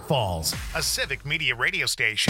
Falls, a Civic Media radio station.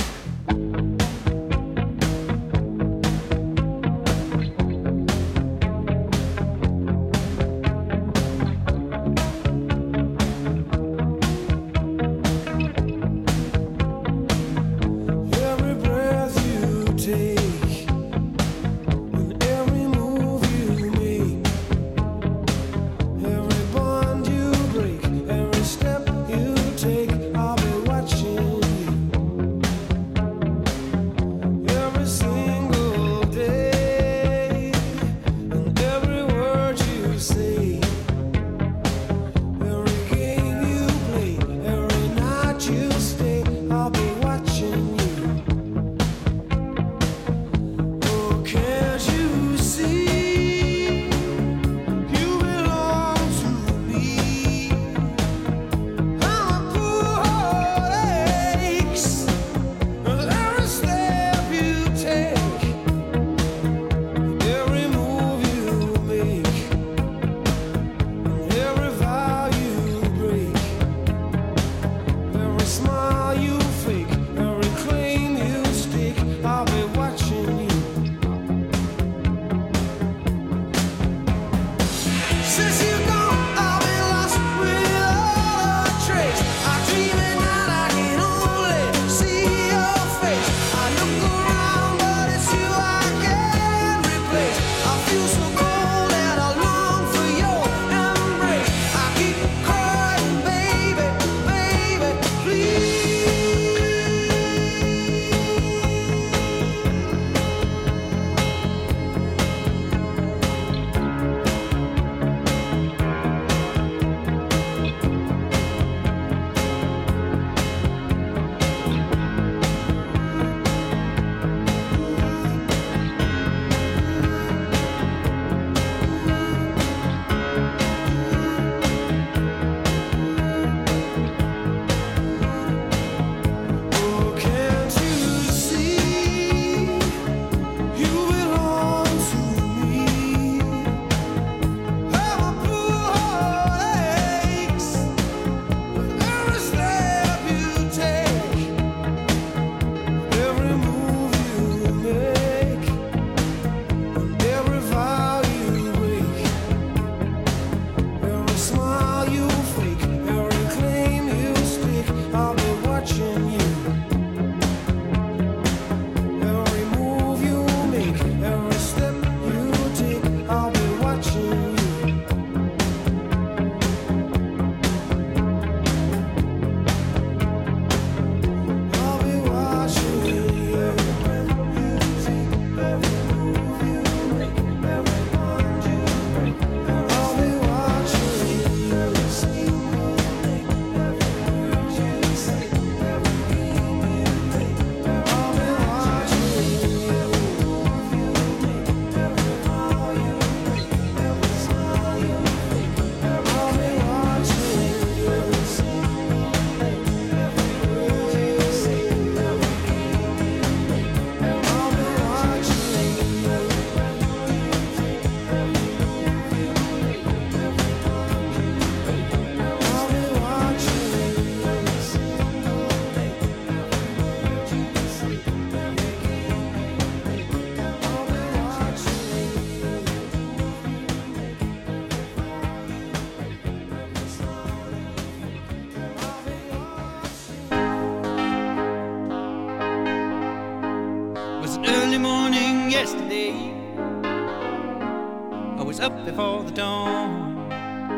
Before the dawn,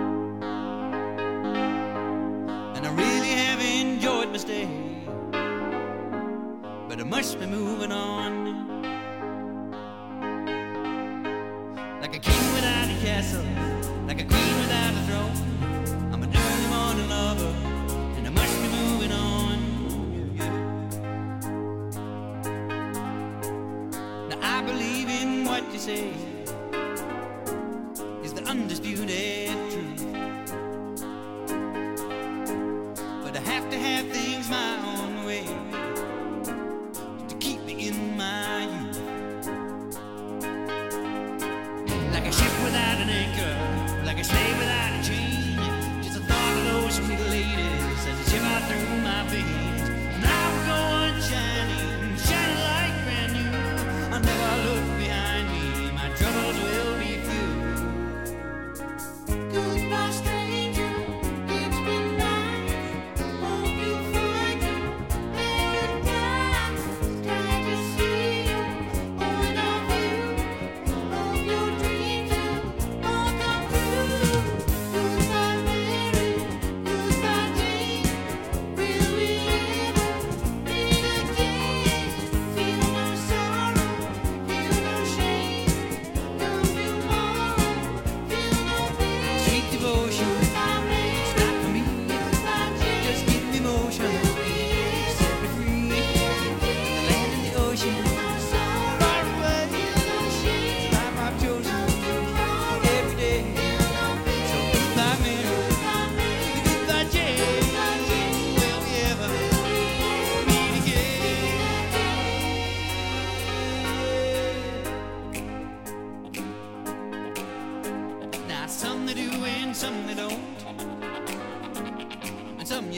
and I really have enjoyed my stay, but I must be moving on. Like a king without a castle, like a queen without a throne, I'm an early morning lover, and I must be moving on. Now I believe in what you say, undisputed truth, but I have to have things my own way to keep me in my youth. Like a ship without an anchor, like a slave without a chain, just the thought of those sweet ladies as they shiver through my veins.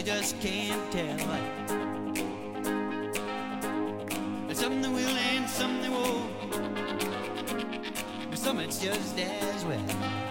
you just can't tell. There's some that will and some that won't, but some it's just as well.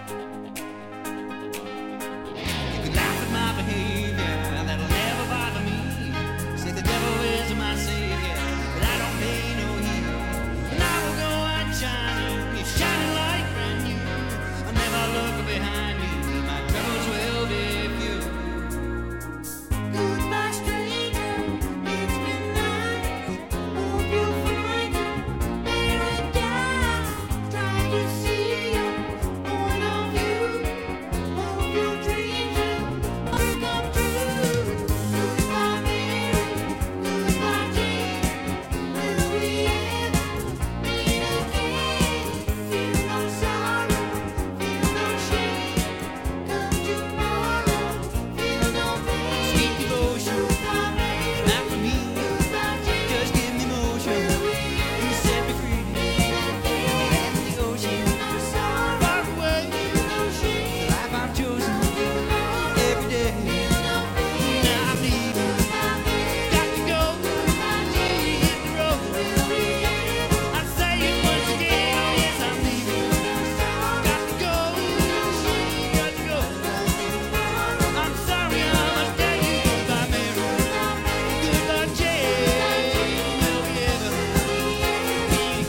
You can laugh at my behavior, that'll never bother me. Say the devil is my savior, but I don't pay no heed. And I will go out shining, you're shining like brand new. I'll never look behind me, my troubles will be few. Goodbye, stranger, it's been nice. Hope you find paradise. Try to see your point of view. Hope your dreams will come true. Goodbye, Mary, goodbye, Jane. Will we ever meet again? Feel no sorrow, feel no shame. Come tomorrow, feel no pain. Sweet devotion, Goodbye, Mary, not for me, goodbye, Jane. just give me motion. You set me free, left the ocean, No sorrow, far away. no shame. The life I've chosen every day. Now I'm leaving, got to go. Hit the road. I say it once again, yes I'm leaving. Got to go, got to go. I'm sorry I must tell you goodbye, Mary. Goodbye, Jane. Will we ever meet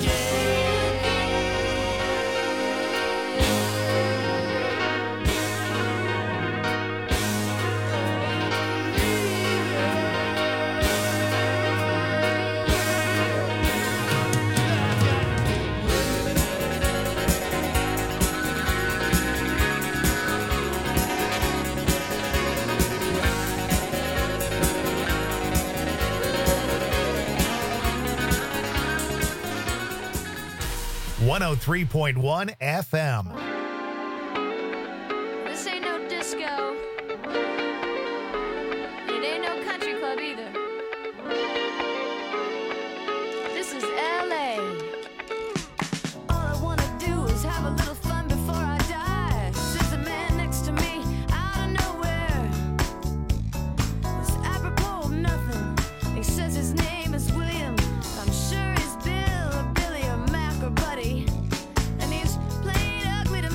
Again. 103.1 FM. This ain't no disco. It ain't no country club either. This is LA. All I wanna do is have a little fun before I die. Sits a man next to me out of nowhere. It's apropos of nothing. He says his name is William. I'm sure he's Bill or Billy or Mac or Buddy. And he's playing ugly to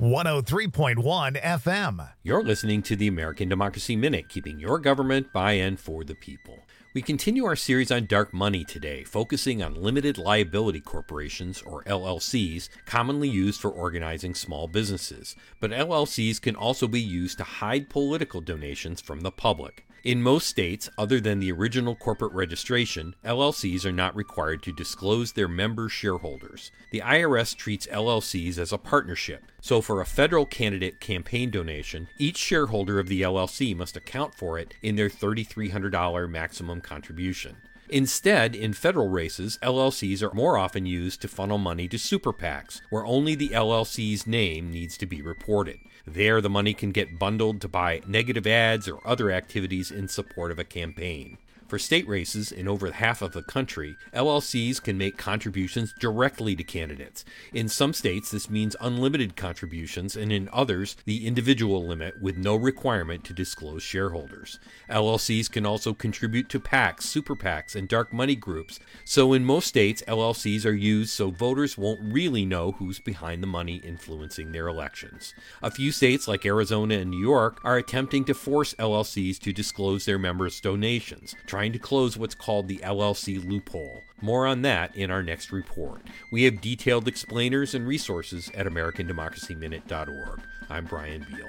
103.1 FM. You're listening to the American Democracy Minute, keeping your government by and for the people. We continue our series on dark money today, focusing on limited liability corporations, or LLCs, commonly used for organizing small businesses. But LLCs can also be used to hide political donations from the public. In most states, other than the original corporate registration, LLCs are not required to disclose their member shareholders. The IRS treats LLCs as a partnership, so for a federal candidate campaign donation, each shareholder of the LLC must account for it in their $3,300 maximum contribution. Instead, in federal races, LLCs are more often used to funnel money to super PACs, where only the LLC's name needs to be reported. There, the money can get bundled to buy negative ads or other activities in support of a campaign. For state races in over half of the country, LLCs can make contributions directly to candidates. In some states, this means unlimited contributions, and in others, the individual limit with no requirement to disclose shareholders. LLCs can also contribute to PACs, super PACs, and dark money groups. So in most states, LLCs are used so voters won't really know who's behind the money influencing their elections. A few states like Arizona and New York are attempting to force LLCs to disclose their members' donations, trying to close what's called the LLC loophole. More on that in our next report. We have detailed explainers and resources at AmericanDemocracyMinute.org. I'm Brian Beal.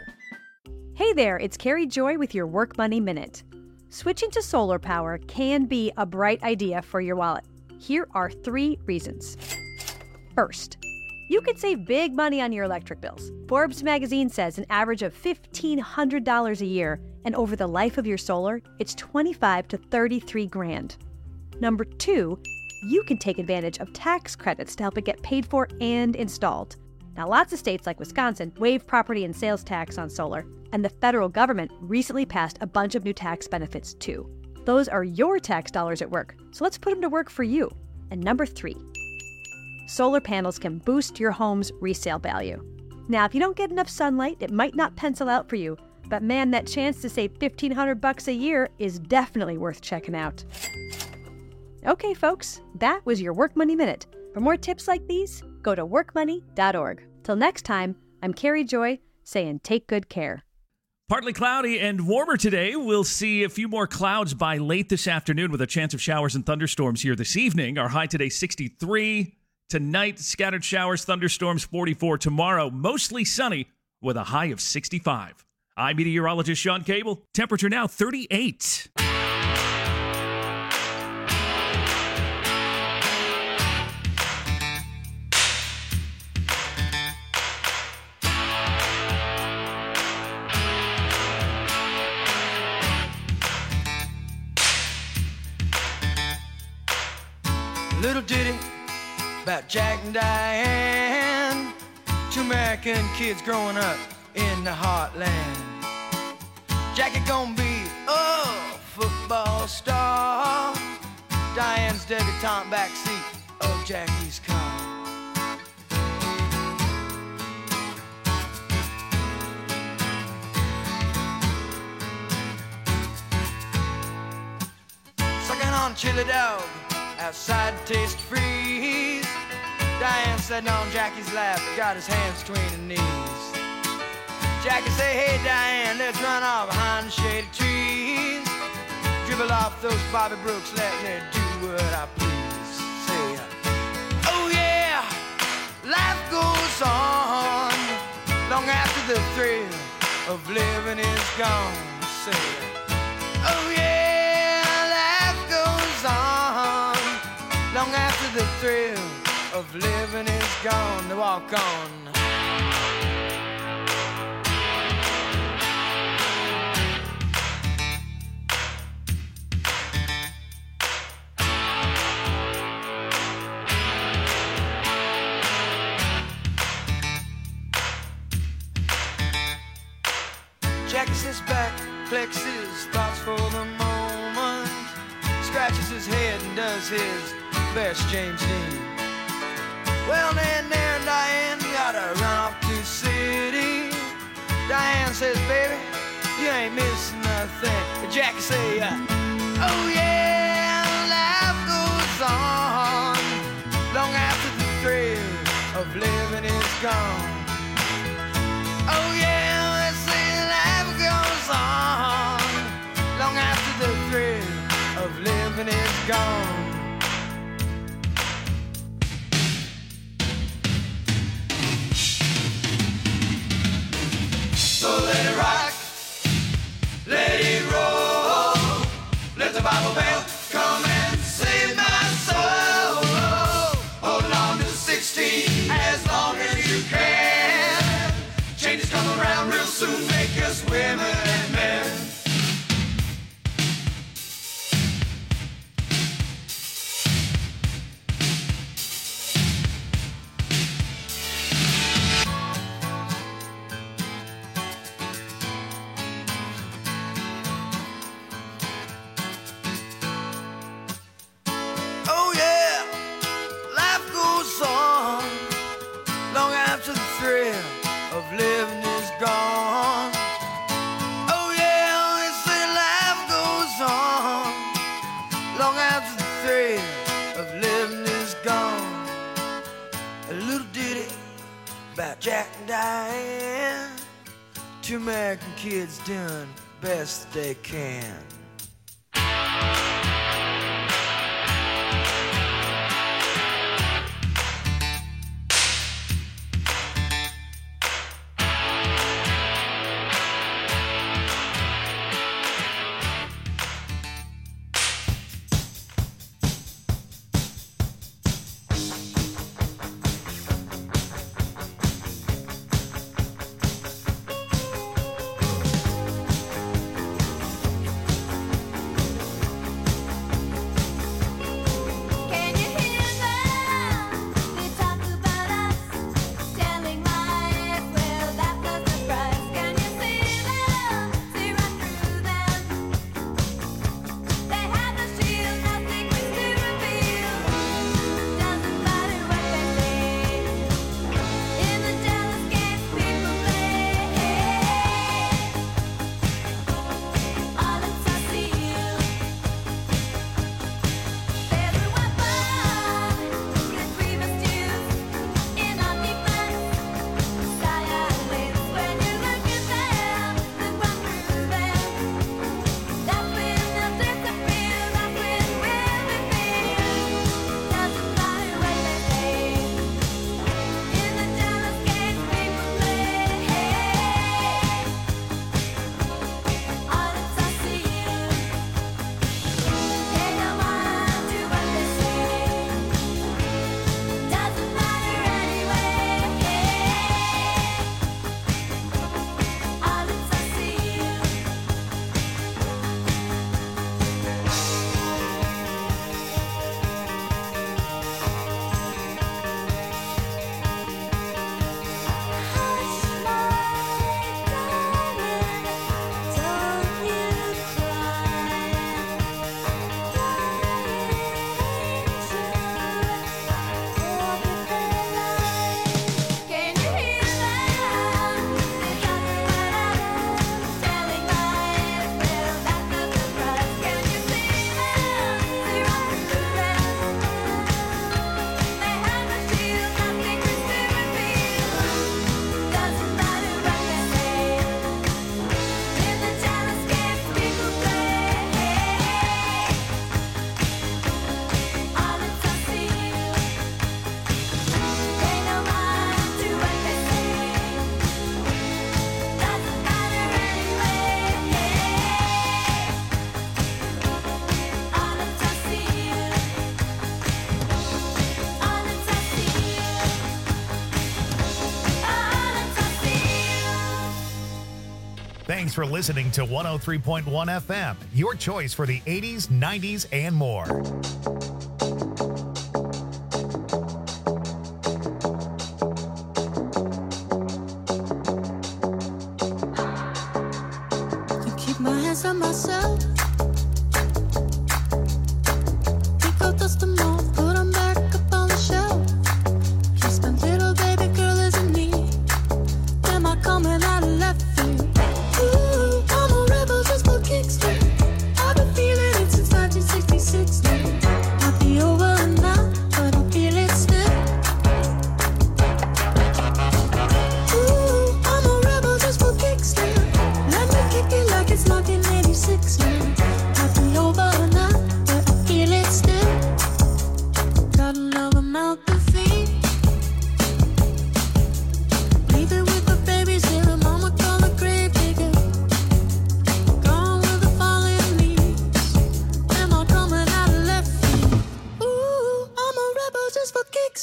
Hey there, it's Carrie Joy with your Work Money Minute. Switching to solar power can be a bright idea for your wallet. Here are 3 reasons. First, you could save big money on your electric bills. Forbes magazine says an average of $1,500 a year, and over the life of your solar, it's $25 to $33,000. Number 2, you can take advantage of tax credits to help it get paid for and installed. Now, lots of states like Wisconsin waive property and sales tax on solar, and the federal government recently passed a bunch of new tax benefits too. Those are your tax dollars at work, so let's put them to work for you. And number 3, solar panels can boost your home's resale value. Now, if you don't get enough sunlight, it might not pencil out for you, but man, that chance to save $1,500 a year is definitely worth checking out. Okay, folks, that was your Work Money Minute. For more tips like these, go to workmoney.org. Till next time, I'm Carrie Joy saying take good care. Partly cloudy and warmer today. We'll see a few more clouds by late this afternoon with a chance of showers and thunderstorms here this evening. Our high today, 63. Tonight, scattered showers, thunderstorms, 44. Tomorrow, mostly sunny with a high of 65. I'm meteorologist Sean Cable. Temperature now 38. Little ditty about Jack and Diane, 2 American kids growing up in the heartland. Jackie gonna be a football star, Diane's debutante backseat of Jackie's car. Sucking on a chili dog outside the taste freeze. Diane sitting on Jackie's lap, got his hands between her knees. Jackie say, hey Diane, let's run off behind the shady trees. Dribble off those Bobby Brooks, let me do what I please. Say, oh yeah, life goes on long after the thrill of living is gone. Say, oh yeah, life goes on long after the thrill of living is gone. To walk on. Jackie sits back, collects his thoughts for the moment, scratches his head and does his best James Dean. Well, then there, Diane, gotta run off to the city. Diane says, baby, you ain't missing nothing. Jackie say, oh yeah, life goes on long after the thrill of living is gone. gone. So let it rock, let it roll. Let the Bible Belt come and save my soul. Hold on to 16 as long as you can. Changes come around real soon, make us women and men. Oh yeah, life goes on long after the thrill of living is gone. Oh yeah, they say life goes on long after the thrill of living is gone. A little ditty about Jack and Diane. Two American kids doing the best they can. Can you hear them? They talk about us, telling lies. Well, that's no surprise. Can you see them? See right through them. They have no shield, no secrets to reveal. Doesn't matter what they say. In the jealous games people play, all it's a seal. There's a weapon that we must use in our defense. Silence when you look at them, then run through them. That's when they'll disappear. That's when we'll be free. Doesn't matter what they say. In the jealous games people play, all it's a seal. Pay no mind to what they say. Doesn't matter anyway. All it's a seal. Hush, my darling, don't you cry. Can you hear them? They talk about us, telling lies. Well, that's no surprise. Can you see them? See right through them. They have no shield, no secrets to reveal. Doesn't matter what they say. In the jealous games people play, all it's a seal. Pay no mind to what they say. Doesn't matter anyway. All it's a seal. All it's a seal. All it's a seal. Thanks for listening to 103.1 FM, your choice for the 80s, 90s, and more. To keep my hands on myself. Pick up, dust them off, put 'em back up on the shelf. Kiss my little baby girl isn't me. Am I coming out of left field? Ooh, I'm a rebel just for kicks. I've been feeling it since 1966.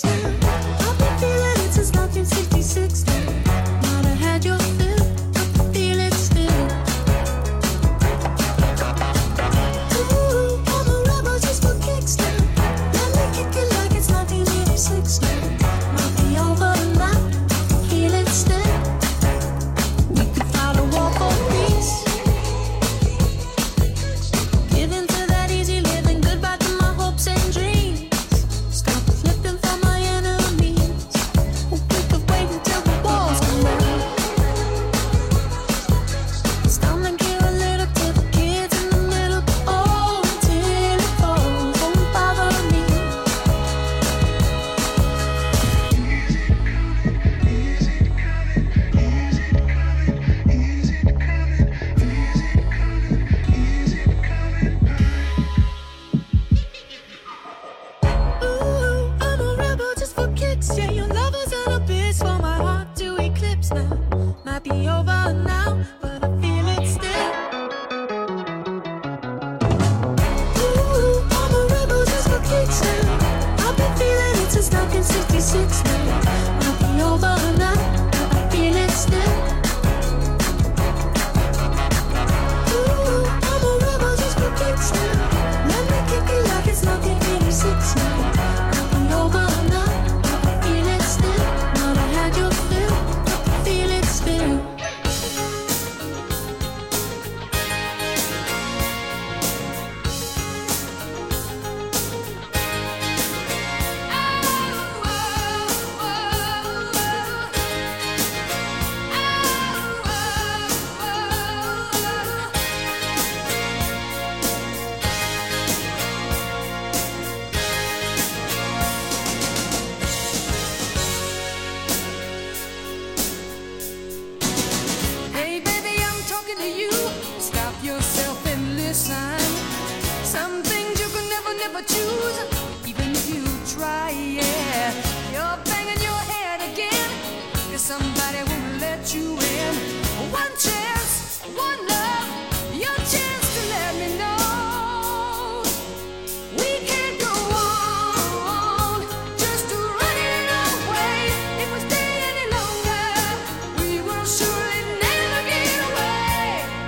kicks now. I've been feeling it since 1966 now. Might have had your fill, I feel it still. Ooh, I'm a rebel just for kicks now. Let me kick it like it's 1986 now. Might be over now, I feel it still. We could fight a war for peace. Give in to that easy living, goodbye to my hopes and dreams. Stop flipping for my enemies. We could wait until the walls come down. It's time to give a little to the kids in the middle. Oh, until it falls, won't bother me. Ooh, I'm a rebel just for kicks. Yeah, your love is an abyss for my heart to eclipse now. Might be over now, but I feel it still. Ooh, I'm a rebel just for kicks now. I've been feeling it since 1966 now. Might be over now, but I feel it still. Ooh, I'm a rebel just for kicks now. Let me kick it like it's 1986 now. Might be over now, but I feel it still. Might have had your fill, I feel it still. Hey baby, I'm talking to you. Stop yourself and listen. Some things you can never choose, even if you try, yeah. You're banging your head again, 'cause somebody won't let you in. One chance, one love, your chance to let me know. We can't go on just to run it away. If we stay any longer, we will surely never get away.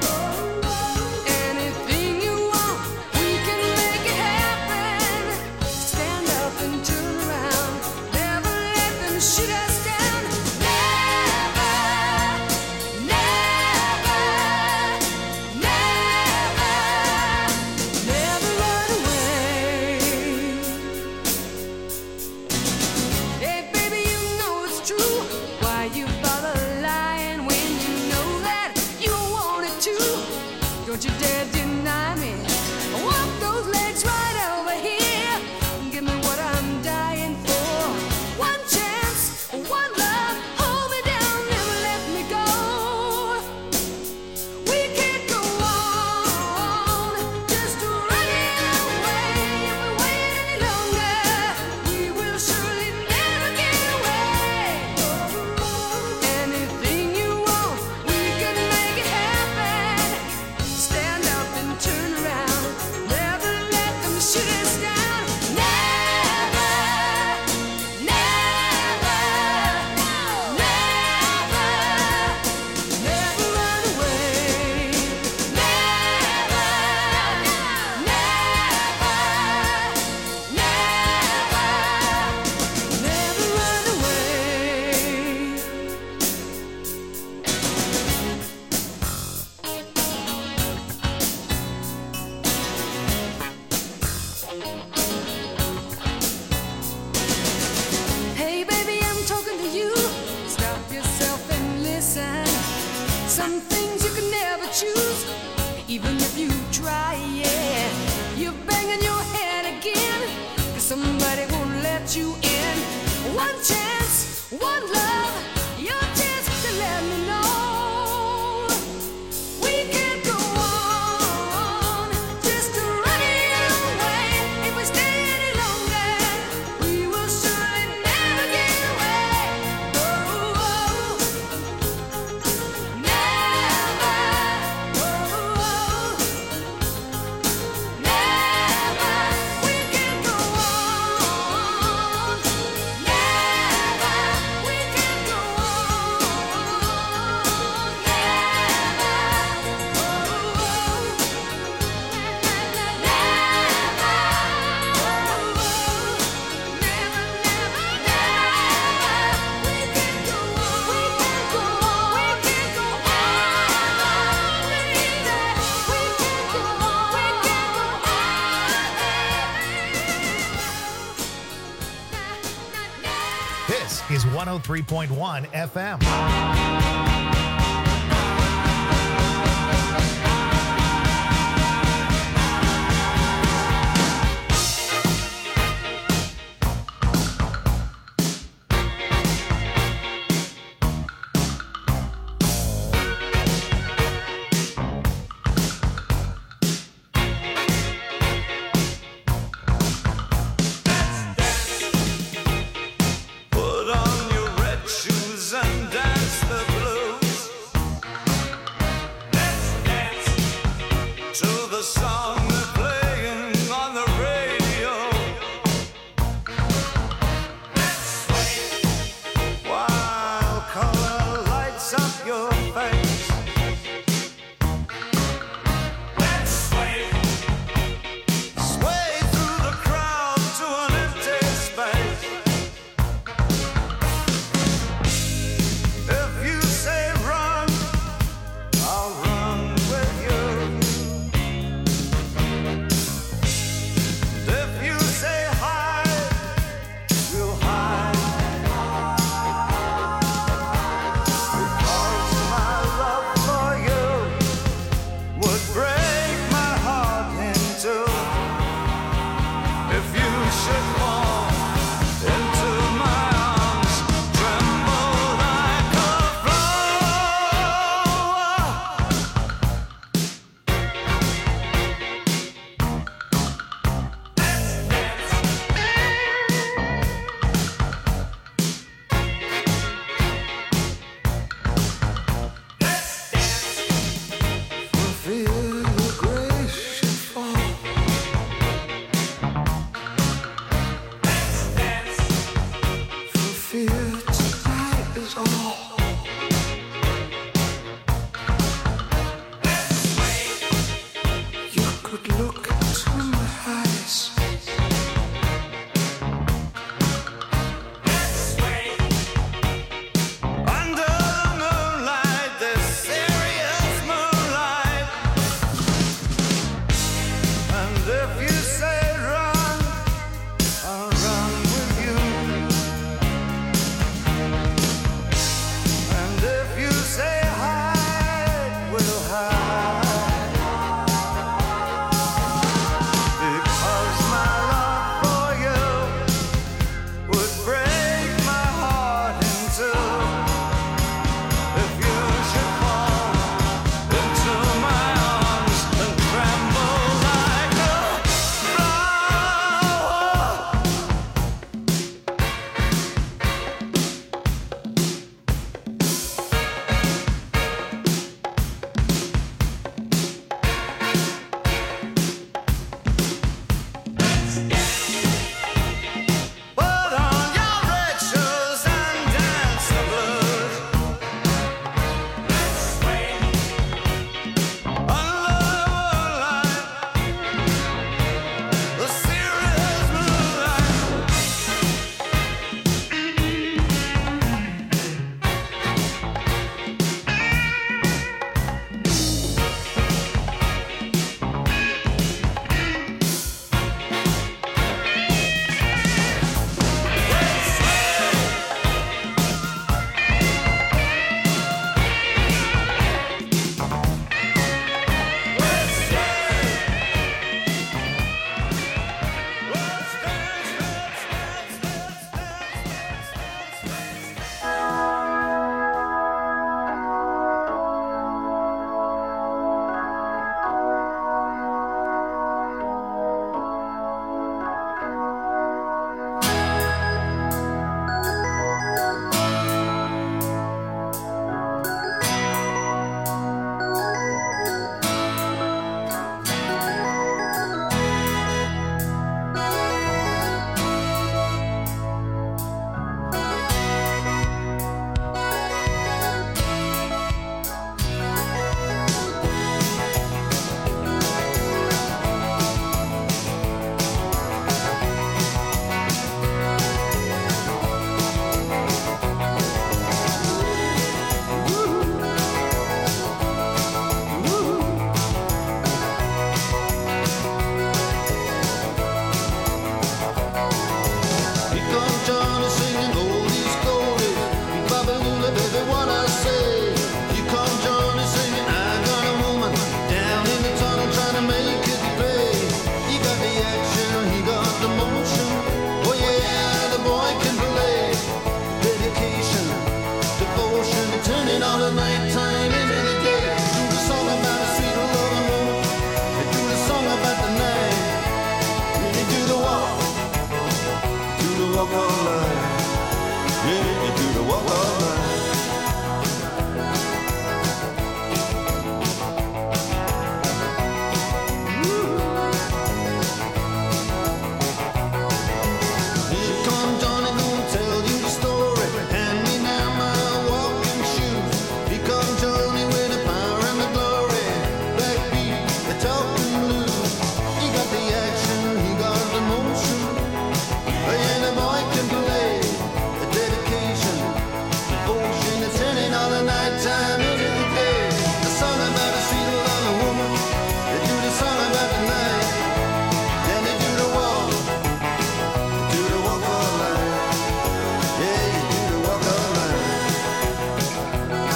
Anything you want, we can make it happen. Stand up and turn around. Never let them shoot us down. Never, never, never, never run away. Hey baby, you know it's true. Why you bother lying when you know that you wanted to? Don't you dare deny me. Walk those legs right over here. Give me what I'm dying for. One chance, one love. Hold me down, never let me go. We can't go on just to run it away. If we wait any longer, we will surely never get away. Anything you want, we can make it happen. Stand up and turn around. Never let them shoot us down. Never, never, never, never run away. Never, never, never, never run away. Hey baby, I'm talking to you. Stop yourself and listen. Some things you can never choose, even if you try, yeah. You're banging your head again, 'cause somebody won't let you in. One chance, one love, your chance to let me know. We can't go on just to run it away. If we stay any longer, we will surely never get away. Oh, never, never. We can't go on. This is 103.1 FM. Put on your red shoes and dance the blues. walk of life. Yeah, you do the walk of life. Here comes Johnny, gonna tell you the story. Hand me now my walking shoes. Here comes Johnny with the power and the glory. Backbeat, the talking blues. He got the action, he got the motion. And the boy can play the dedication, devotion, it's turning all the nighttime into the day. The song about a seagull and a woman. They do the song about the night. Then they do the walk. Do the walk of life. Yeah, you do the walk of life.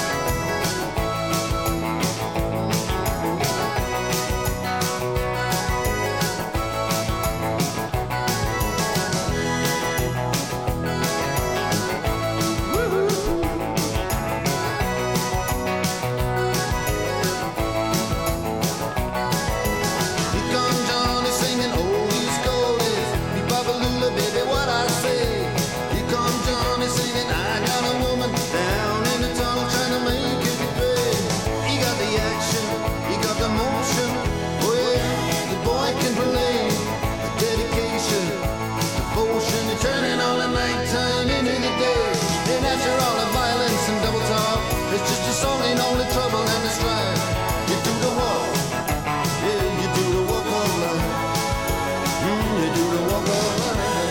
Here comes Johnny singing oldies goldies. Me Papa Lula, baby, what I say. Here comes Johnny singing, I got a woman down in the tunnel trying to make it pay. He got the action, he got the motion. Oh yeah, the boy can play the dedication, devotion, and turning all the nighttime into the day. And after all the violence and double talk, it's just a song ain't only trouble and the strife. You do the walk. Yeah, you do the walk of life. You do the walk of life.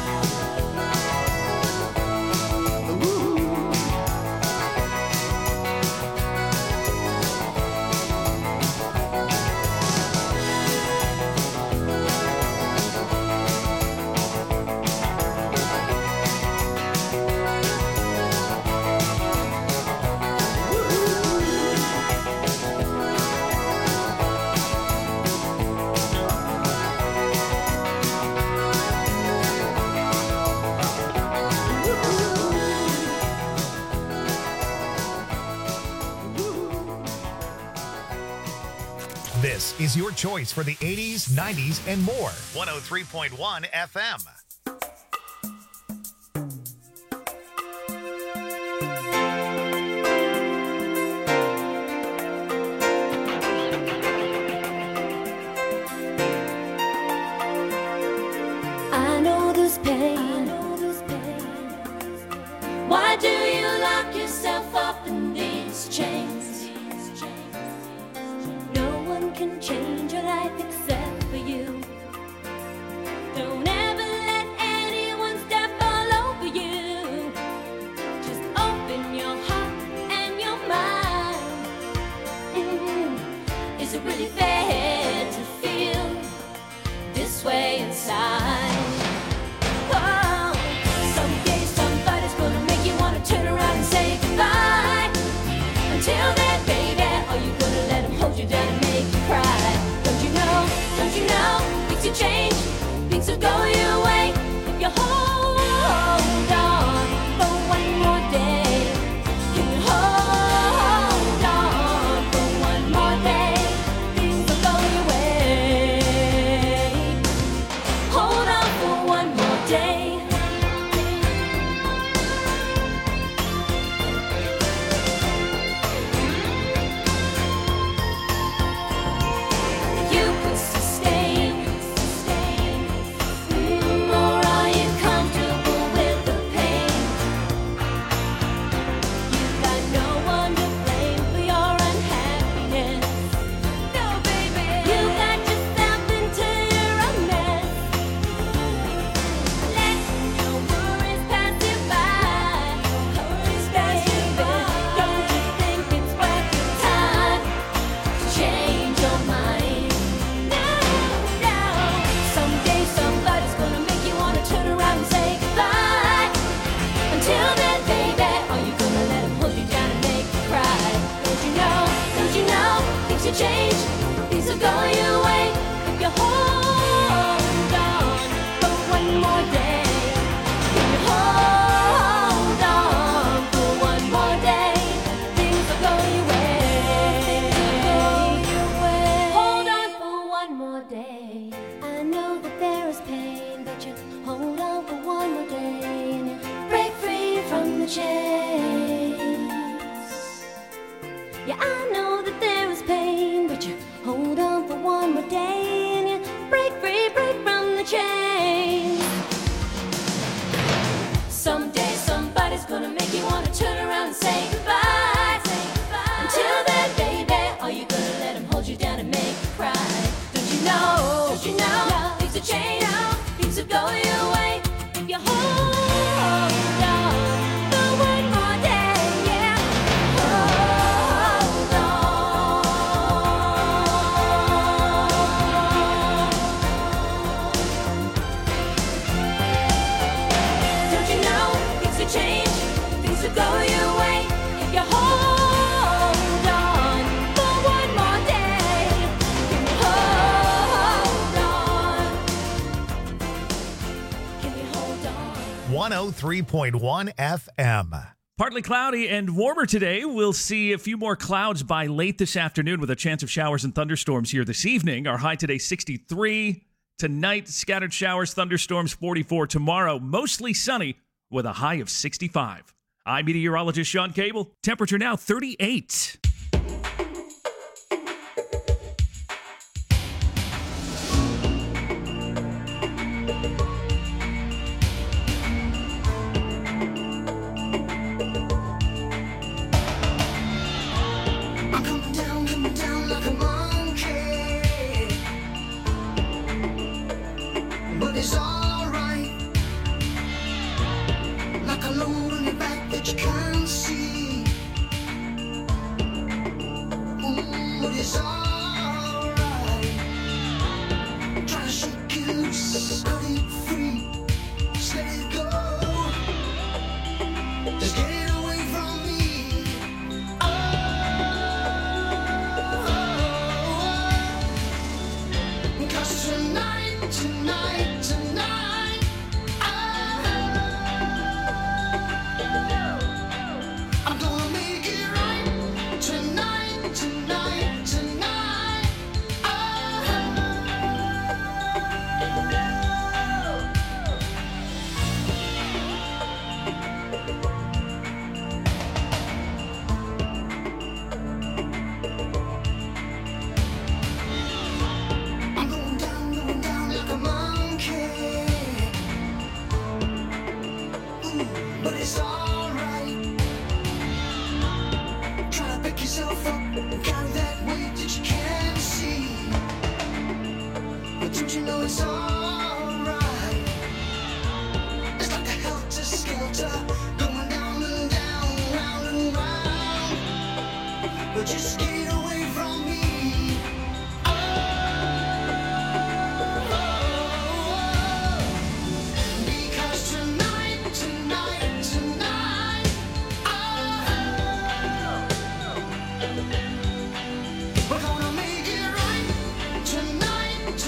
Ooh. This is your choice for the 80s, 90s, and more. 103.1 FM. I know this pain. Why do you lock yourself up in these chains? No one can change your life except for you. Don't ever let anyone step all over you. Just open your heart and your mind. Is it really fair to feel this way inside? Oh. hold on for one more day and you break free from the chains. Yeah, I know that there is pain, but you hold on for one more day and you break from the chains. Someday somebody's gonna make you wanna turn around and say goodbye. Until then, baby, are you gonna let him hold you down and make you cry? Don't you know things will change, things will go your way if you hold on for one more day, yeah. Hold on. Don't you know things will change, things will go your way if you hold on for one more day. Can you hold on? Can you hold on? 103.1 FM. Partly cloudy and warmer today. We'll see a few more clouds by late this afternoon with a chance of showers and thunderstorms here this evening. Our high today 63. Tonight, scattered showers, thunderstorms 44. Tomorrow, mostly sunny with a high of 65. I'm meteorologist Sean Cable. Temperature now 38. I'm coming down like a monkey, but it's alright. Like a load on your back that you can't see. Ooh, but it's alright. Try to shake it loose, cut it free, just let it go. Just get it away from me. Cause tonight, I'm gonna make it right. Tonight, I'm going down like a monkey. Ooh, but it's alright. Try to pick yourself up and carry that weight that you can't see. But don't you know it's alright? It's like a helter-skelter going down and down, round and round. But just get away from me. Because tonight, we're gonna make it right. Tonight,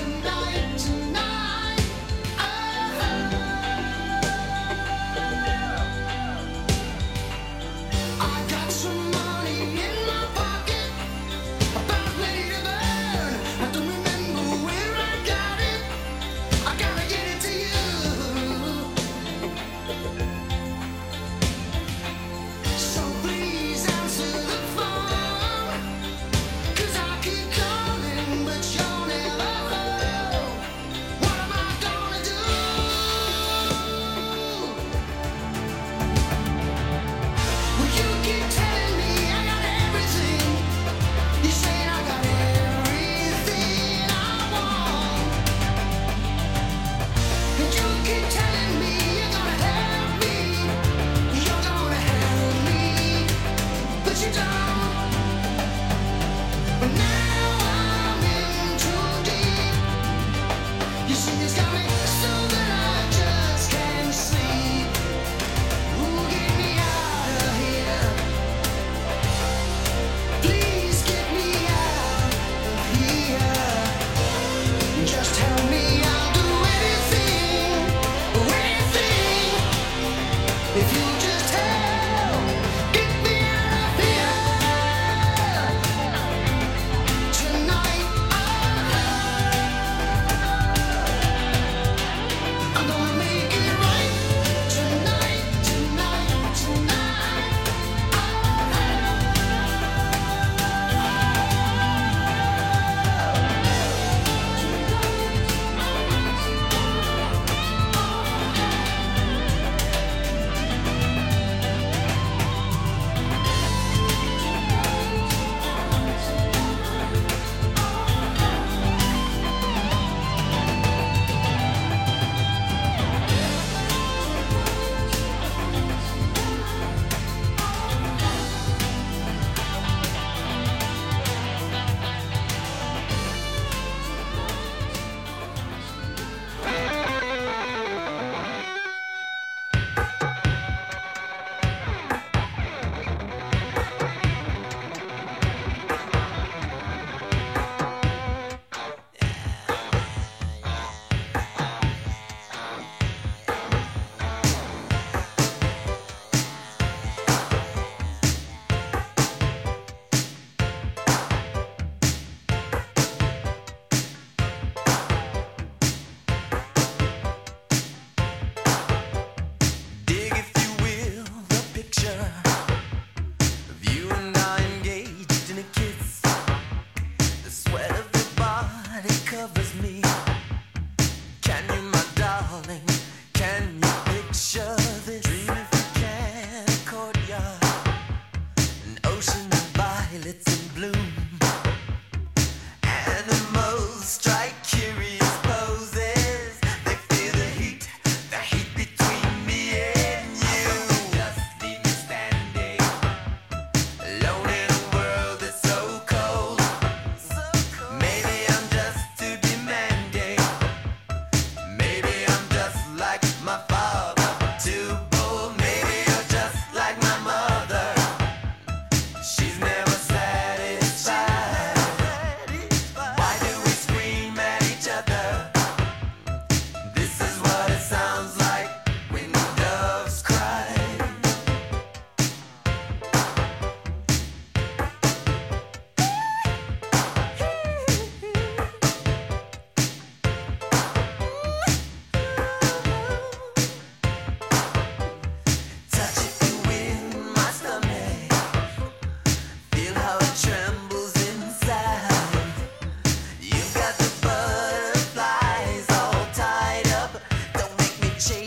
I got some money in my pocket, about ready to burn. I don't remember where I got it. I gotta get it to you. So please answer the phone, 'cause I keep calling, but you're never home. What am I gonna do? Well, you keep telling me I got everything. You say I got everything I want. And you keep telling me you're gonna help me. You're gonna help me, but you don't. But now I'm in too deep. You see, it's got me so that I just can't sleep. Ooh, get me out of here. Please get me out of here. Just tell me I'll do anything.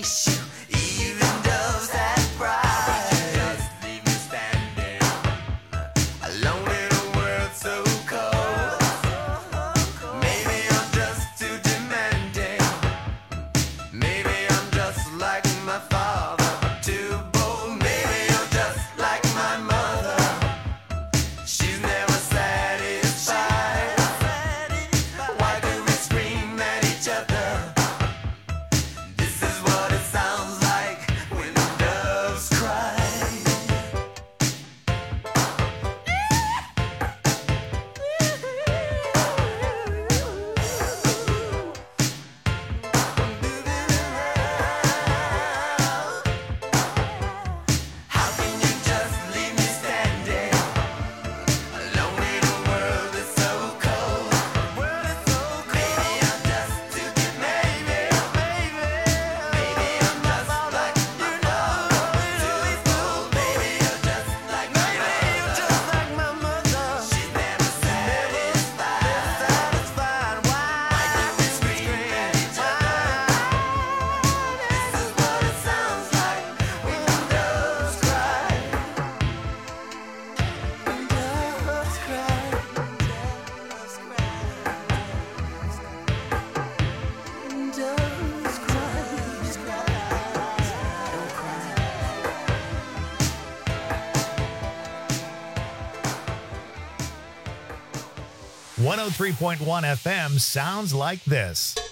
Even doves that cry. Just leave me standing alone in a world so cold. Maybe I'm just too demanding. Maybe I'm just like my father, too bold. Maybe I'm just like my mother. She's never satisfied. Why do we scream at each other? This is what it sounds like when the doves cry. How can you just leave me standing alone in a world that's so cold? Maybe I'm just too demanding. Maybe I'm just like my father, too bold. Maybe I'm just like my mother. She's never satisfied. Why do we scream at each other? This is what it sounds like when the doves cry. Doves cry. Doves cry. Doves cry. Don't cry. 103.1 FM sounds like this.